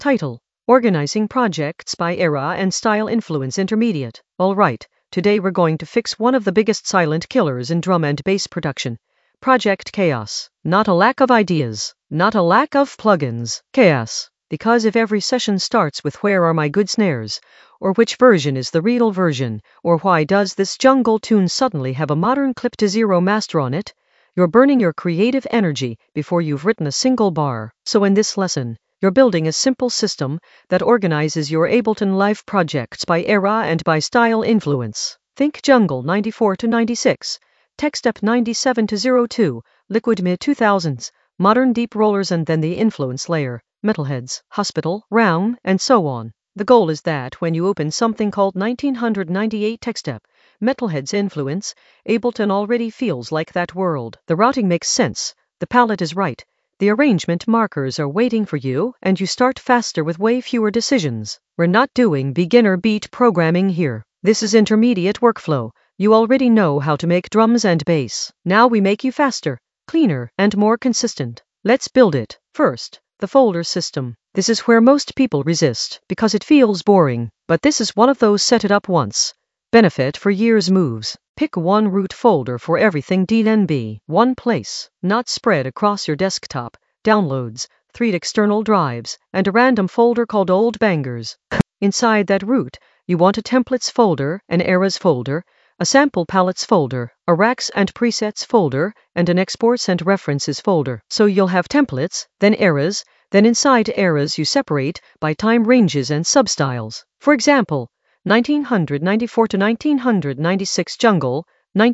Title: Organizing Projects by Era and Style Influence Intermediate. Alright, today we're going to fix one of the biggest silent killers in drum and bass production. Project Chaos. Not a lack of ideas, not a lack of plugins. Chaos. Because if every session starts with "Where are my good snares?" or "Which version is the real version?" or "Why does this jungle tune suddenly have a modern clip to zero master on it?" you're burning your creative energy before you've written a single bar. So in this lesson, you're building a simple system that organizes your Ableton Live projects by era and by style influence. Think Jungle 94 to 96, Techstep 97 to 02, Liquid mid 2000s, modern deep rollers, and then the influence layer, Metalheadz, Hospital, Realm, and so on. The goal is that when you open something called 1998 Techstep, Metalheadz influence, Ableton already feels like that world. The routing makes sense, the palette is right, the arrangement markers are waiting for you, and you start faster with way fewer decisions. We're not doing beginner beat programming here. This is intermediate workflow. You already know how to make drums and bass. Now we make you faster, cleaner, and more consistent. Let's build it. First, the folder system. This is where most people resist, because it feels boring. But this is one of those set it up once, benefit for years moves. Pick one root folder for everything DNB. One place, not spread across your desktop. Downloads, 3 external drives, and a random folder called Old Bangers. Inside that root, you want a templates folder, an eras folder, a sample palettes folder, a racks and presets folder, and an exports and references folder. So you'll have templates, then eras, then inside eras you separate by time ranges and substyles. For example, 1994 to 1996 Jungle,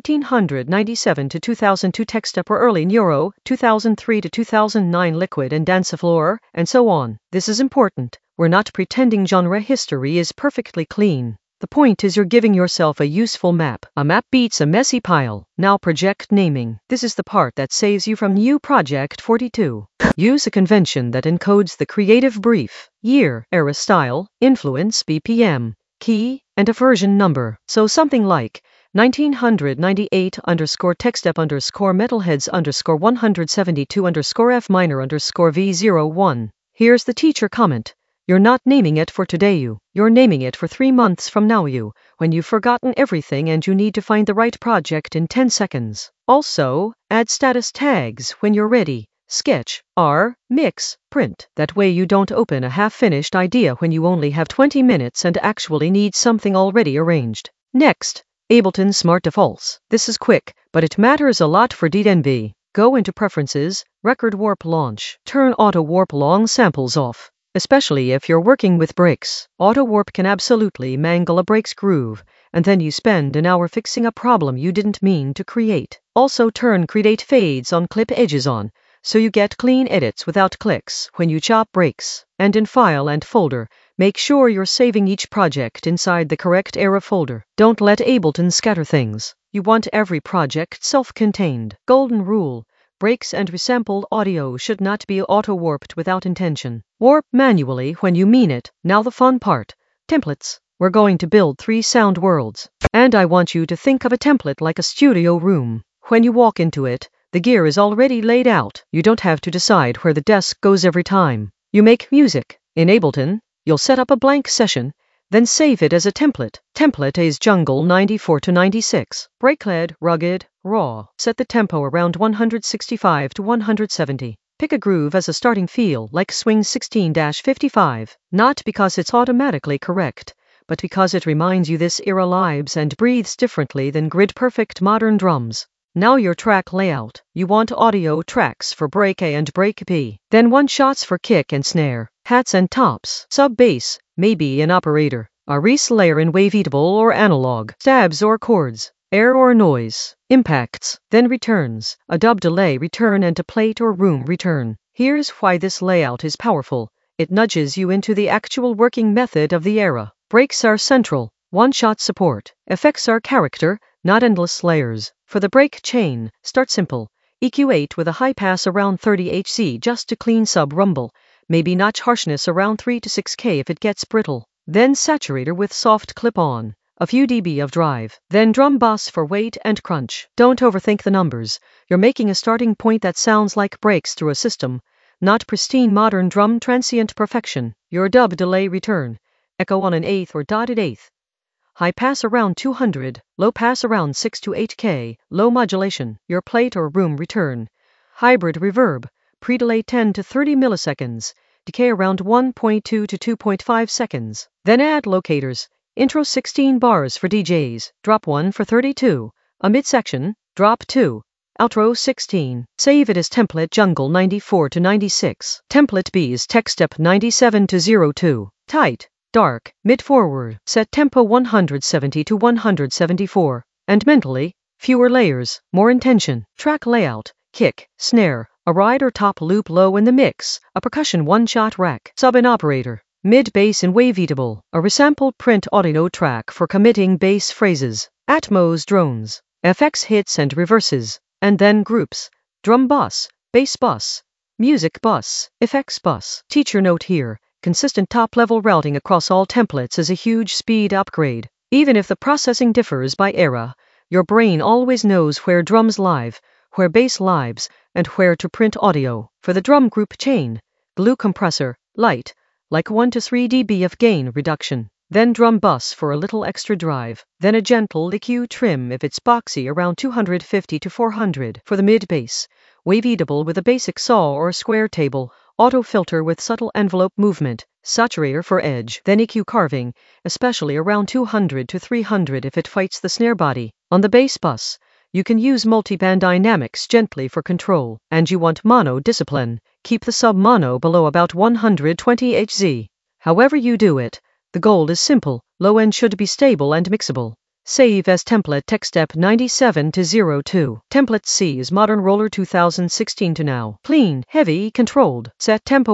1997 to 2002 Techstep or early Neuro, 2003 to 2009 Liquid and Dancefloor, and so on. This is important. We're not pretending genre history is perfectly clean. The point is you're giving yourself a useful map. A map beats a messy pile. Now project naming. This is the part that saves you from new project 42. Use a convention that encodes the creative brief, year, era, style, influence, BPM, key, and a version number. So something like 1998 _ Techstep _ Metalheadz _ 172 _ F minor _ V01. Here's the teacher comment. You're not naming it for today you're naming it for 3 months from now when you've forgotten everything and you need to find the right project in 10 seconds. Also, add status tags when you're ready. Sketch, R, mix, print. That way you don't open a half-finished idea when you only have 20 minutes and actually need something already arranged. Next, Ableton Smart Defaults. This is quick, but it matters a lot for DNB. Go into Preferences, Record Warp Launch. Turn Auto Warp Long Samples off, especially if you're working with breaks. Auto Warp can absolutely mangle a break's groove, and then you spend an hour fixing a problem you didn't mean to create. Also turn Create Fades on Clip Edges on, so you get clean edits without clicks when you chop breaks. And in File and Folder, make sure you're saving each project inside the correct era folder. Don't let Ableton scatter things. You want every project self-contained. Golden rule: breaks and resampled audio should not be auto-warped without intention. Warp manually when you mean it. Now the fun part. Templates. We're going to build 3 sound worlds. And I want you to think of a template like a studio room. When you walk into it, the gear is already laid out. You don't have to decide where the desk goes every time. You make music. In Ableton, you'll set up a blank session, then save it as a template. Template is Jungle 94 to 96. Breakled, rugged, raw. Set the tempo around 165 to 170. Pick a groove as a starting feel, like Swing 16-55. Not because it's automatically correct, but because it reminds you this era lives and breathes differently than grid-perfect modern drums. Now your track layout. You want audio tracks for break A and break B. Then one-shots for kick and snare, hats and tops, sub-bass, maybe an operator, a Reese layer in waveatable or analog, stabs or chords, air or noise, impacts, then returns, a dub delay return and a plate or room return. Here's why this layout is powerful. It nudges you into the actual working method of the era. Breaks are central, one-shot support. Effects are character, not endless layers. For the break chain, start simple. EQ8 with a high pass around 30 Hz just to clean sub-rumble. Maybe notch harshness around 3 to 6K if it gets brittle. Then saturator with soft clip-on. A few dB of drive. Then drum boss for weight and crunch. Don't overthink the numbers. You're making a starting point that sounds like breaks through a system, not pristine modern drum transient perfection. Your dub delay return. Echo on an eighth or dotted eighth. High pass around 200, low pass around 6 to 8K, low modulation, your plate or room return. Hybrid reverb, pre-delay 10 to 30 milliseconds, decay around 1.2 to 2.5 seconds. Then add locators. Intro 16 bars for DJs, drop 1 for 32. A midsection, drop 2. Outro 16. Save it as template jungle 94 to 96. Template B is tech step 97 to 02. Tight. Dark, mid-forward, set tempo 170 to 174, and mentally, fewer layers, more intention. Track layout, kick, snare, a ride or top loop low in the mix, a percussion one-shot rack, sub-in operator, mid-bass and waveatable, a resampled print audio track for committing bass phrases, Atmos drones, FX hits and reverses, and then groups, drum bus, bass bus, music bus, effects bus. Teacher note here. Consistent top-level routing across all templates is a huge speed upgrade. Even if the processing differs by era, your brain always knows where drums live, where bass lives, and where to print audio. For the drum group chain, glue compressor, light, like 1 to 3 dB of gain reduction. Then drum bus for a little extra drive. Then a gentle EQ trim if it's boxy around 250 to 400. For the mid-bass, waveatable with a basic saw or square table, auto filter with subtle envelope movement, saturator for edge, then EQ carving, especially around 200 to 300 if it fights the snare body. On the bass bus, you can use multiband dynamics gently for control, and you want mono discipline. Keep the sub-mono below about 120 Hz. However you do it, the goal is simple, low end should be stable and mixable. Save as template tech step 97 to 02. Template C is modern roller 2016 to now. Clean, heavy, controlled. Set tempo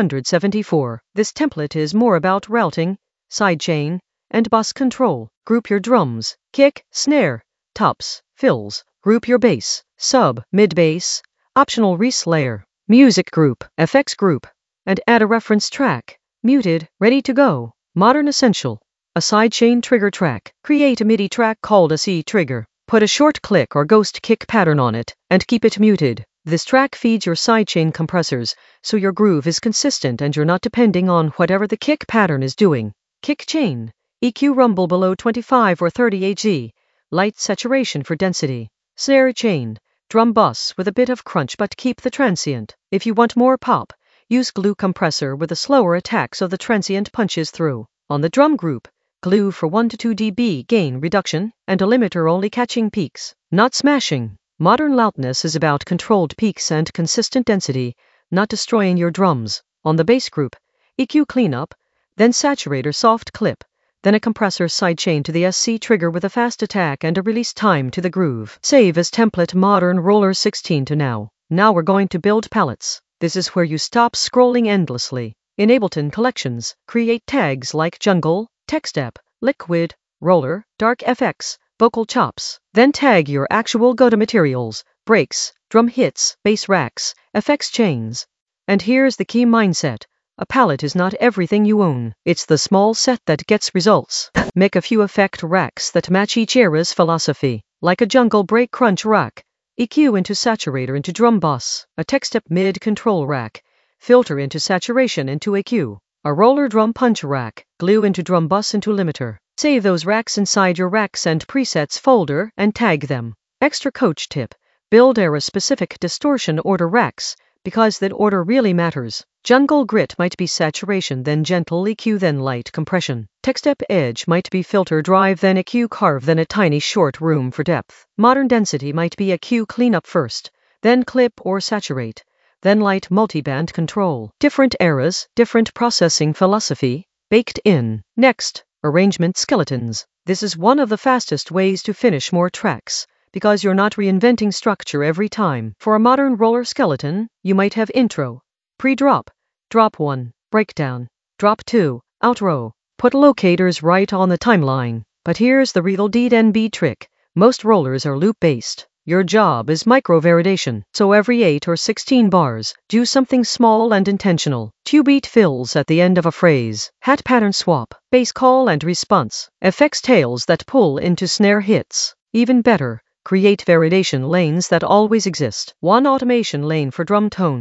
174. This template is more about routing, sidechain, and bus control. Group your drums, kick, snare, tops, fills. Group your bass, sub, mid-bass, optional res layer, music group, FX group, and add a reference track. Muted, ready to go. Modern essential. A sidechain trigger track. Create a MIDI track called a C trigger. Put a short click or ghost kick pattern on it, and keep it muted. This track feeds your sidechain compressors, so your groove is consistent and you're not depending on whatever the kick pattern is doing. Kick chain. EQ rumble below 25 or 30 Hz. Light saturation for density. Snare chain. Drum bus with a bit of crunch but keep the transient. If you want more pop, use glue compressor with a slower attack so the transient punches through. On the drum group, glue for 1 to 2 dB gain reduction, and a limiter only catching peaks, not smashing. Modern loudness is about controlled peaks and consistent density, not destroying your drums. On the bass group, EQ cleanup, then saturator soft clip, then a compressor sidechain to the SC trigger with a fast attack and a release time to the groove. Save as template modern roller 16 to now. Now we're going to build palettes. This is where you stop scrolling endlessly. In Ableton Collections, create tags like jungle, techstep, liquid, roller, dark FX, vocal chops. Then tag your actual go-to materials, breaks, drum hits, bass racks, FX chains. And here's the key mindset. A palette is not everything you own. It's the small set that gets results. Make a few effect racks that match each era's philosophy, like a jungle break crunch rack. EQ into saturator into drum bus, a techstep mid control rack, filter into saturation into EQ, a roller drum punch rack, glue into drum bus into limiter. Save those racks inside your racks and presets folder and tag them. Extra coach tip, build era-specific distortion order racks, because that order really matters. Jungle grit might be saturation, then gentle EQ, then light compression. Techstep edge might be filter drive, then EQ carve, then a tiny short room for depth. Modern density might be EQ cleanup first, then clip or saturate, then light multiband control. Different eras, different processing philosophy, baked in. Next, arrangement skeletons. This is one of the fastest ways to finish more tracks, because you're not reinventing structure every time. For a modern roller skeleton, you might have intro, pre-drop, drop 1, breakdown, drop 2, outro. Put locators right on the timeline. But here's the real DNB trick. Most rollers are loop-based. Your job is micro-variation. So every 8 or 16 bars, do something small and intentional. 2 beat fills at the end of a phrase. Hat pattern swap. Bass call and response. FX tails that pull into snare hits. Even better, create variation lanes that always exist. One automation lane for drum tone,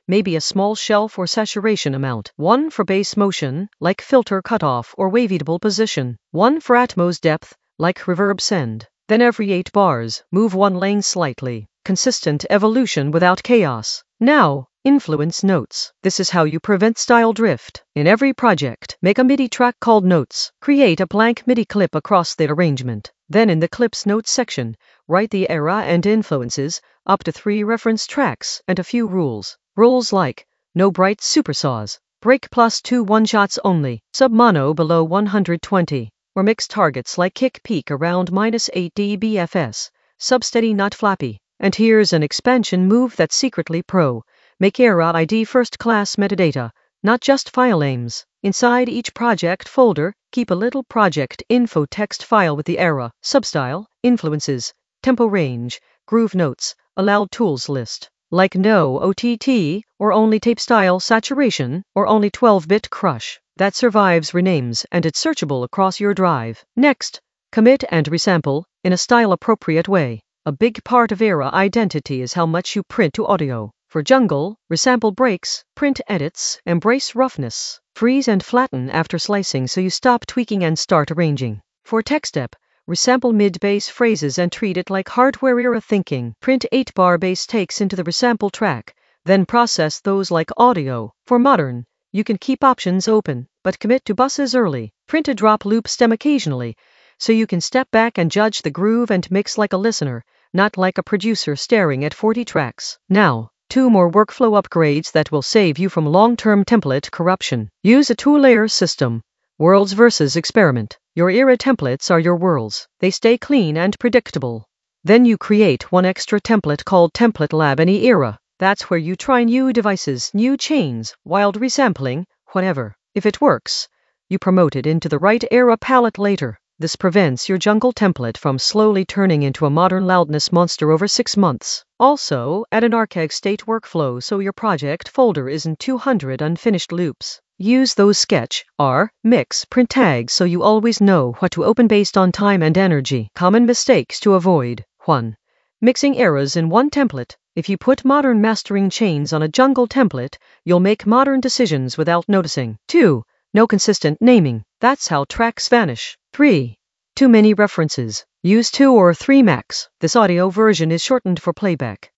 maybe a small shelf or saturation amount. 1 for bass motion, like filter cutoff or waveable position. 1 for Atmos depth, like reverb send. Then every 8 bars, move one lane slightly. Consistent evolution without chaos. Now, influence notes. This is how you prevent style drift. In every project, make a MIDI track called Notes. Create a blank MIDI clip across the arrangement. Then in the clip's notes section, write the era and influences, up to 3 reference tracks, and a few rules. Rules like, no bright supersaws, break +2 one-shots only, sub-mono below 120, or mix targets like kick peak around -8 dBFS, sub-steady not flappy. And here's an expansion move that's secretly pro. Make era ID first-class metadata, not just file names. Inside each project folder, keep a little project info text file with the era, substyle, influences, tempo range, groove notes, allowed tools list, like no OTT, or only tape style saturation, or only 12-bit crush. That survives renames and it's searchable across your drive. Next, commit and resample in a style-appropriate way. A big part of era identity is how much you print to audio. For jungle, resample breaks, print edits, embrace roughness, freeze and flatten after slicing so you stop tweaking and start arranging. For tech step, resample mid-bass phrases and treat it like hardware era thinking. Print 8-bar bass takes into the resample track, then process those like audio. For modern, you can keep options open, but commit to buses early. Print a drop loop stem occasionally, so you can step back and judge the groove and mix like a listener, not like a producer staring at 40 tracks. Now, 2 more workflow upgrades that will save you from long-term template corruption. Use a 2-layer system. Worlds versus experiment. Your era templates are your worlds. They stay clean and predictable. Then you create one extra template called Template Lab Any Era. That's where you try new devices, new chains, wild resampling, whatever. If it works, you promote it into the right era palette later. This prevents your jungle template from slowly turning into a modern loudness monster over 6 months. Also, add an archeg state workflow so your project folder isn't 200 unfinished loops. Use those sketch, R, mix, print tags so you always know what to open based on time and energy. Common mistakes to avoid. 1. Mixing eras in one template. If you put modern mastering chains on a jungle template, you'll make modern decisions without noticing. 2. No consistent naming. That's how tracks vanish. 3. Too many references. Use 2 or 3 max. This audio version is shortened for playback.